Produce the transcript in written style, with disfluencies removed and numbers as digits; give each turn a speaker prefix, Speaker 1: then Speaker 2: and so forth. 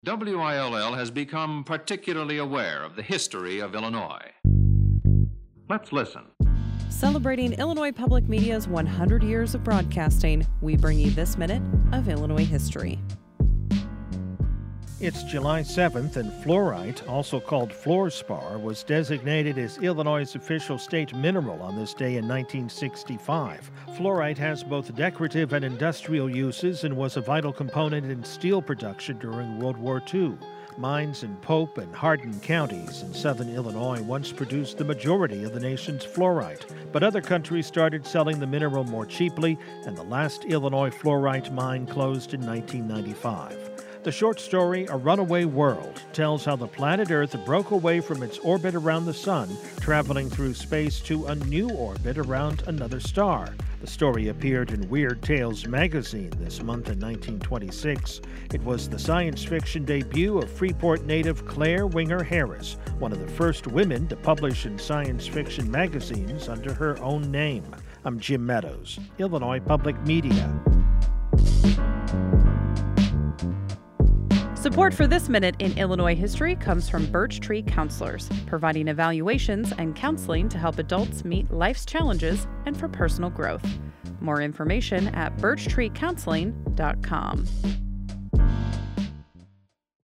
Speaker 1: WILL has become particularly aware of the history of Illinois. Let's listen.
Speaker 2: Celebrating Illinois Public Media's 100 years of broadcasting, we bring you this minute of Illinois history.
Speaker 3: It's July 7th, and fluorite, also called fluorspar, was designated as Illinois' official state mineral on this day in 1965. Fluorite has both decorative and industrial uses and was a vital component in steel production during World War II. Mines in Pope and Hardin counties in southern Illinois once produced the majority of the nation's fluorite, but other countries started selling the mineral more cheaply, and the last Illinois fluorite mine closed in 1995. The short story, A Runaway World, tells how the planet Earth broke away from its orbit around the sun, traveling through space to a new orbit around another star. The story appeared in Weird Tales magazine this month in 1926. It was the science fiction debut of Freeport native Claire Winger Harris, one of the first women to publish in science fiction magazines under her own name. I'm Jim Meadows, Illinois Public Media.
Speaker 2: Support for this minute in Illinois history comes from Birch Tree Counselors, providing evaluations and counseling to help adults meet life's challenges and for personal growth. More information at birchtreecounseling.com.